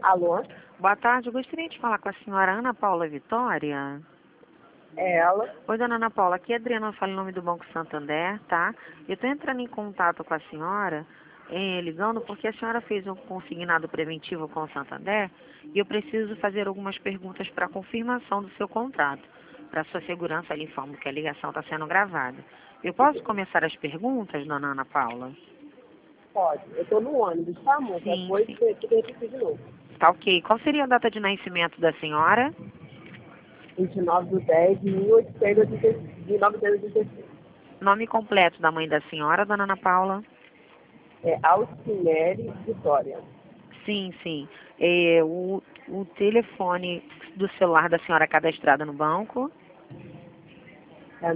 Alô? Boa tarde, eu gostaria de falar com a senhora Ana Paula Vitória. É ela? Oi, dona Ana Paula, aqui é Adriana, fala em nome do Banco Santander, tá? Eu estou entrando em contato com a senhora, ligando porque a senhora fez um consignado preventivo com o Santander e eu preciso fazer algumas perguntas para confirmação do seu contrato. Para sua segurança, lhe informo que a ligação está sendo gravada. Eu posso começar as perguntas, dona Ana Paula? Pode. Eu tô no ônibus, tá, amor? Sim, Depois sim. você tem que repetir de novo. Tá ok. Qual seria a data de nascimento da senhora? 29/10/1986. Nome completo da mãe da senhora, dona Ana Paula? É Alcinere Vitória. Sim, sim. O telefone do celular da senhora cadastrado no banco? É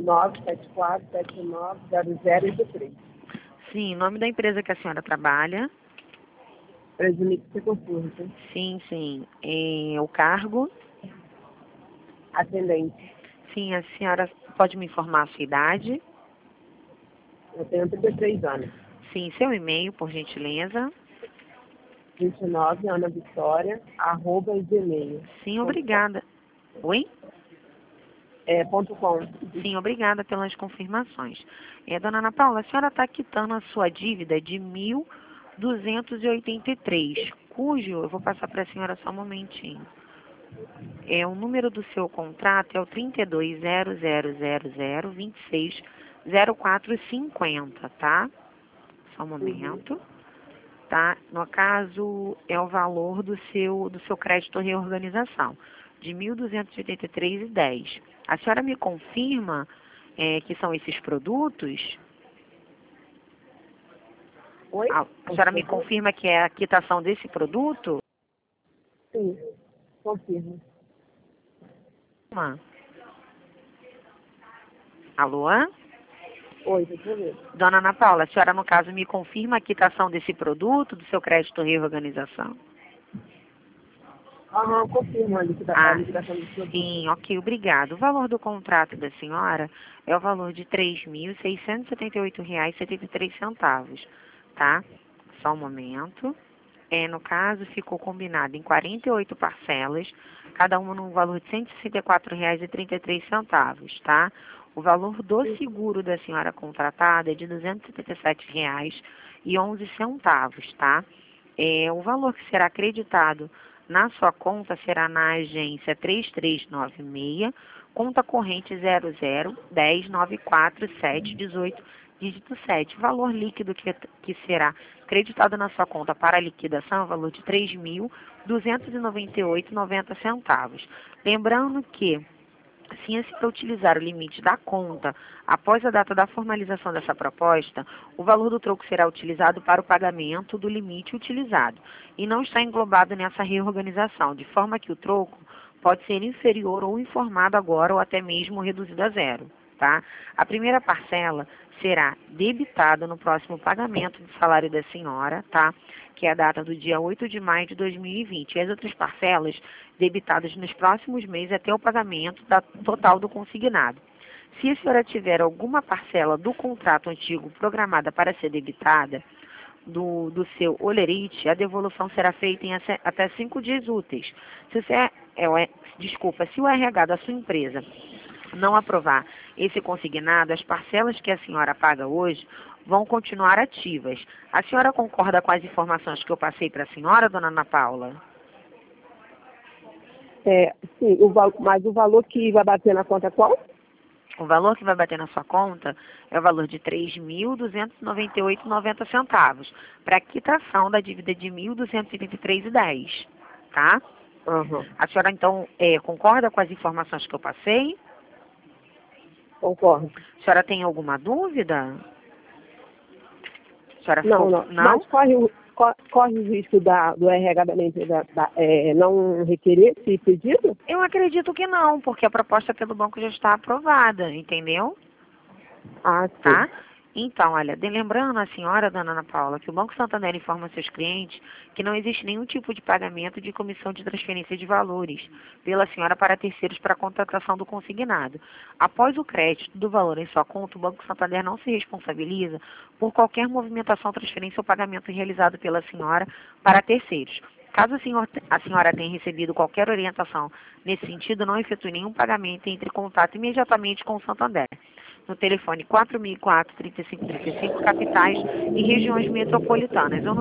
974790083. Sim. Nome da empresa que a senhora trabalha? Presumido ser consulta. Sim, sim. O cargo? Atendente. Sim, a senhora pode me informar a sua idade? Eu tenho 33 anos. Sim, seu e-mail, por gentileza. 29, Ana Vitória, @gmail. Sim, .com. obrigada. Oi? .com. Sim, obrigada pelas confirmações. Dona Ana Paula, a senhora está quitando a sua dívida de 1.283, cujo, eu vou passar para a senhora só um momentinho. O número do seu contrato é o 32.000026.0450, tá? Só um momento. Tá? No caso, é o valor do seu crédito reorganização, de 1.283,10. A senhora me confirma que são esses produtos? Oi? A senhora me confirma que é a quitação desse produto? Sim, confirmo. Alô? Oi, deixa eu ver. Dona Ana Paula, a senhora, no caso, me confirma a quitação desse produto, do seu crédito reorganização? Aham, confirmo a liquidação do produto. Sim, ok, obrigado. O valor do contrato da senhora é o valor de R$ 3.678,73, tá? Só um momento. No caso, ficou combinado em 48 parcelas, cada uma no valor de R$ 164,33, tá? O valor do seguro da senhora contratada é de R$ 277,11, tá? O valor que será acreditado na sua conta será na agência 3396, conta corrente 0010944718, dígito 7. Valor líquido que será acreditado na sua conta para liquidação é o valor de R$ 3.298,90. Lembrando que, se para utilizar o limite da conta após a data da formalização dessa proposta, o valor do troco será utilizado para o pagamento do limite utilizado e não está englobado nessa reorganização, de forma que o troco pode ser inferior ou informado agora ou até mesmo reduzido a zero, tá? A primeira parcela será debitada no próximo pagamento do salário da senhora, tá? Que é a data do dia 8 de maio de 2020. E as outras parcelas debitadas nos próximos meses até o pagamento da total do consignado. Se a senhora tiver alguma parcela do contrato antigo programada para ser debitada do seu olerite, a devolução será feita em até 5 dias úteis. Se o RH da sua empresa não aprovar esse consignado, as parcelas que a senhora paga hoje vão continuar ativas. A senhora concorda com as informações que eu passei para a senhora, dona Ana Paula? Sim, mas o valor que vai bater na conta é qual? O valor que vai bater na sua conta é o valor de R$ 3.298,90 para a quitação da dívida de R$ 1.283,10, tá? Aham, A senhora, então, concorda com as informações que eu passei? concordo. A senhora tem alguma dúvida? A senhora Não, ficou... não. Não? Mas corre o risco do RH da minha empresa não requerer esse pedido? Eu acredito que não, porque a proposta pelo banco já está aprovada, entendeu? Ah, sim. Tá? Então, olha, lembrando a senhora, dona Ana Paula, que o Banco Santander informa seus clientes que não existe nenhum tipo de pagamento de comissão de transferência de valores pela senhora para terceiros para a contratação do consignado. Após o crédito do valor em sua conta, o Banco Santander não se responsabiliza por qualquer movimentação, transferência ou pagamento realizado pela senhora para terceiros. Caso a senhora tenha recebido qualquer orientação nesse sentido, não efetue nenhum pagamento e entre em contato imediatamente com o Santander. No telefone 4004-3535, capitais e regiões metropolitanas, ou no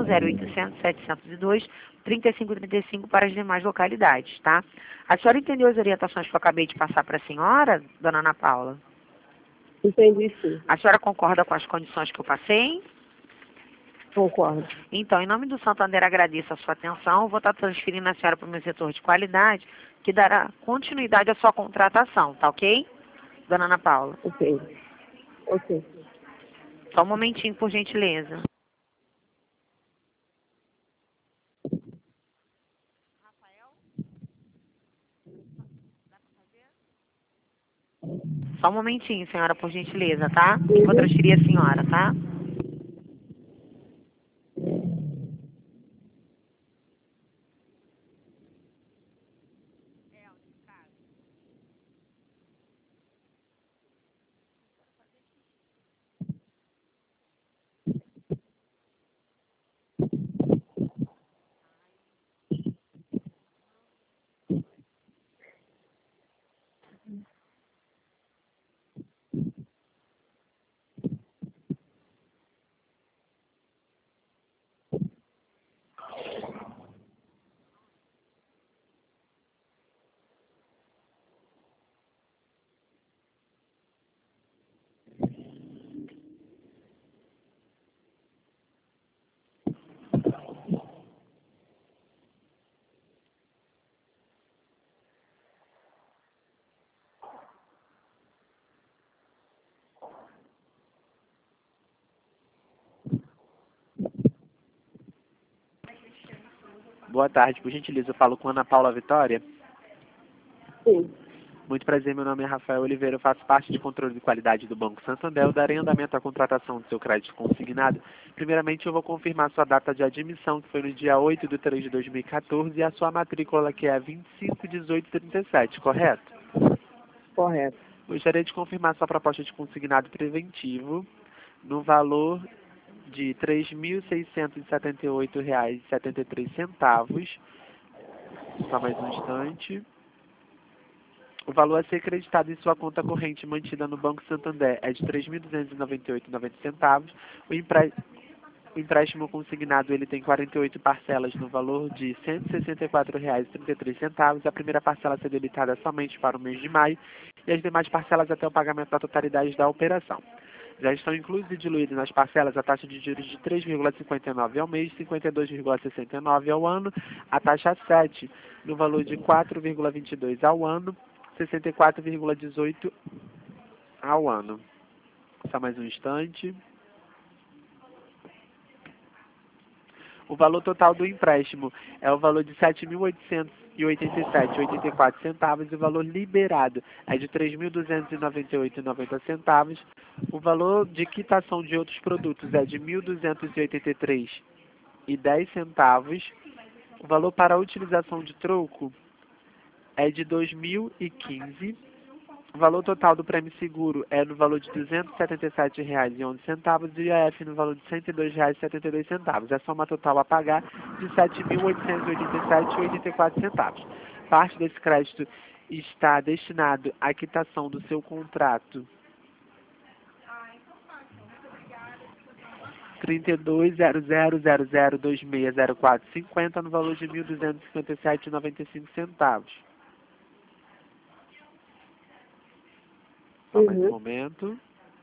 0800-702-3535 para as demais localidades, tá? A senhora entendeu as orientações que eu acabei de passar para a senhora, dona Ana Paula? Entendi, sim. A senhora concorda com as condições que eu passei? Concordo. Então, em nome do Santander, agradeço a sua atenção. Vou estar transferindo a senhora para o meu setor de qualidade, que dará continuidade à sua contratação, tá ok? Dona Ana Paula. Ok. Ok. Só um momentinho, por gentileza. Só um momentinho, senhora, por gentileza, tá? Eu vou transferir a senhora, tá? Boa tarde, por gentileza, eu falo com Ana Paula Vitória. Sim. Muito prazer, meu nome é Rafael Oliveira, eu faço parte de controle de qualidade do Banco Santander. Eu darei andamento à contratação do seu crédito consignado. Primeiramente, eu vou confirmar sua data de admissão, que foi no dia 8/3/2014, e a sua matrícula, que é 251837, correto? Correto. Gostaria de confirmar sua proposta de consignado preventivo no valor de R$ 3.678,73. Só mais um instante. O valor a ser acreditado em sua conta corrente mantida no Banco Santander é de R$ 3.298,90. O empréstimo consignado ele tem 48 parcelas no valor de R$ 164,33. A primeira parcela a ser debitada somente para o mês de maio e as demais parcelas até o pagamento da totalidade da operação. Já estão incluídos e diluídos nas parcelas a taxa de juros de 3,59 ao mês, 52,69 ao ano, a taxa 7 no valor de 4,22 ao ano, 64,18 ao ano. Só mais um instante. O valor total do empréstimo é o valor de R$ 7.887,84 e o valor liberado é de R$ 3.298,90. O valor de quitação de outros produtos é de R$ 1.283,10. O valor para a utilização de troco é de R$ 2.015. O valor total do prêmio seguro é no valor de R$ 277,11 e o IAF no valor de R$ 102,72. A soma total a pagar de R$ 7.887,84. Parte desse crédito está destinado à quitação do seu contrato 32.0000260450 no valor de R$ 1.257,95. Só mais um momento.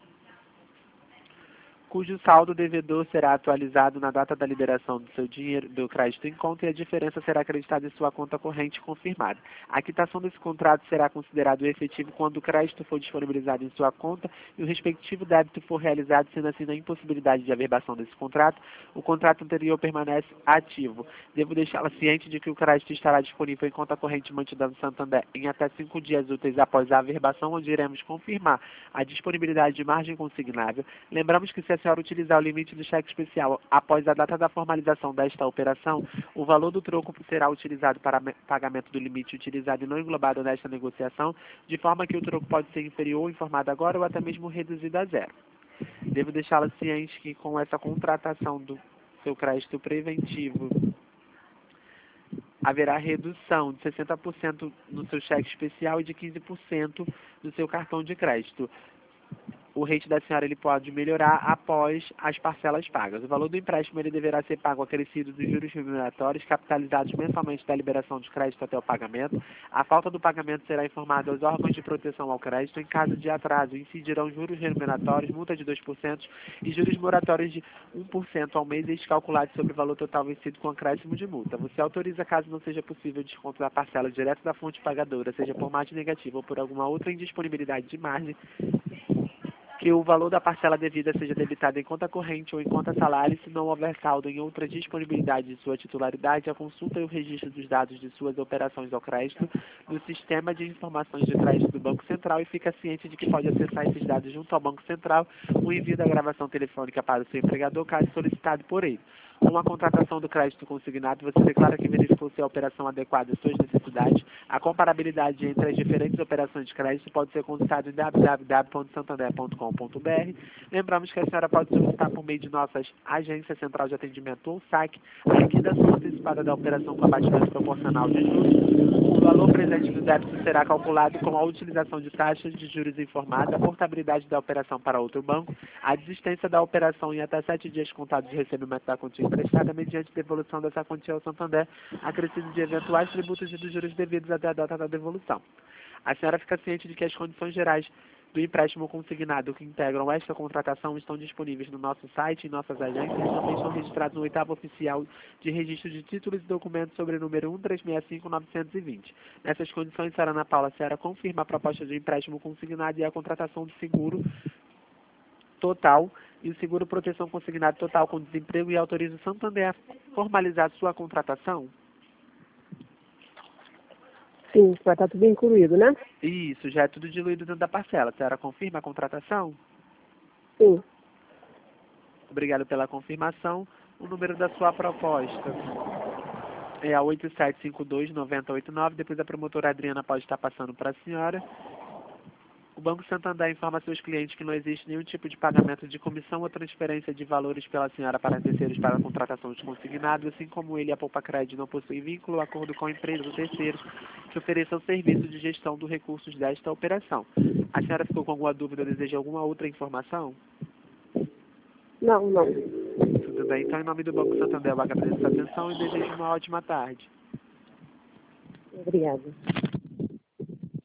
Cujo saldo devedor será atualizado na data da liberação do seu dinheiro, do crédito em conta, e a diferença será acreditada em sua conta corrente confirmada. A quitação desse contrato será considerado efetivo quando o crédito for disponibilizado em sua conta e o respectivo débito for realizado, sendo assim na impossibilidade de averbação desse contrato, o contrato anterior permanece ativo. Devo deixá-la ciente de que o crédito estará disponível em conta corrente mantida no Santander em até 5 dias úteis após a averbação, onde iremos confirmar a disponibilidade de margem consignável. Lembramos que se a senhora utilizar o limite do cheque especial após a data da formalização desta operação, o valor do troco será utilizado para pagamento do limite utilizado e não englobado nesta negociação, de forma que o troco pode ser inferior ou informado agora ou até mesmo reduzido a zero. Devo deixá-la ciente que com essa contratação do seu crédito preventivo haverá redução de 60% no seu cheque especial e de 15% no seu cartão de crédito. O rate da senhora ele pode melhorar após as parcelas pagas. O valor do empréstimo ele deverá ser pago acrescido dos juros remuneratórios capitalizados mensalmente da liberação de crédito até o pagamento. A falta do pagamento será informada aos órgãos de proteção ao crédito. Em caso de atraso, incidirão juros remuneratórios, multa de 2% e juros moratórios de 1% ao mês, este calculado sobre o valor total vencido com acréscimo de multa. Você autoriza, caso não seja possível, o desconto da parcela direto da fonte pagadora, seja por margem negativa ou por alguma outra indisponibilidade de margem, que o valor da parcela devida seja debitado em conta corrente ou em conta salário, se não houver saldo em outra disponibilidade de sua titularidade, a consulta e o registro dos dados de suas operações ao crédito no Sistema de Informações de Crédito do Banco Central e fica ciente de que pode acessar esses dados junto ao Banco Central, o envio da gravação telefônica para o seu empregador, caso solicitado por ele. Com a contratação do crédito consignado, você declara que verificou se a operação adequada às suas necessidades. A comparabilidade entre as diferentes operações de crédito pode ser consultada em www.santander.com.br. Lembramos que a senhora pode solicitar por meio de nossas agências Central de Atendimento ou SAC a liquidação antecipada da operação com abatimento proporcional de juros. O valor presente do débito será calculado com a utilização de taxas de juros informada, a portabilidade da operação para outro banco, a desistência da operação em até 7 dias contados de recebimento da quantia emprestada mediante devolução dessa quantia ao Santander, acrescido de eventuais tributos e dos juros devidos até a data da devolução. A senhora fica ciente de que as condições gerais do empréstimo consignado que integram esta contratação estão disponíveis no nosso site e em nossas agências e também estão registrados no 8º Oficial de Registro de Títulos e Documentos sobre o número 1365920. Nessas condições, senhora Ana Paula, a senhora confirma a proposta de empréstimo consignado e a contratação do seguro total e o seguro proteção consignado total com desemprego e autoriza o Santander a formalizar sua contratação? Sim, vai estar tudo incluído, né? Isso, já é tudo diluído dentro da parcela. A senhora confirma a contratação? Sim. Obrigado pela confirmação. O número da sua proposta é a 8752-9089. Depois a promotora Adriana pode estar passando para a senhora. O Banco Santander informa a seus clientes que não existe nenhum tipo de pagamento de comissão ou transferência de valores pela senhora para terceiros para a contratação de consignado, assim como ele, a Poupa Crédito, não possui vínculo ou acordo com a empresa ou terceiros que ofereçam serviço de gestão dos recursos desta operação. A senhora ficou com alguma dúvida ou deseja alguma outra informação? Não. Tudo bem. Então, em nome do Banco Santander, eu agradeço a atenção e desejo uma ótima tarde. Obrigada.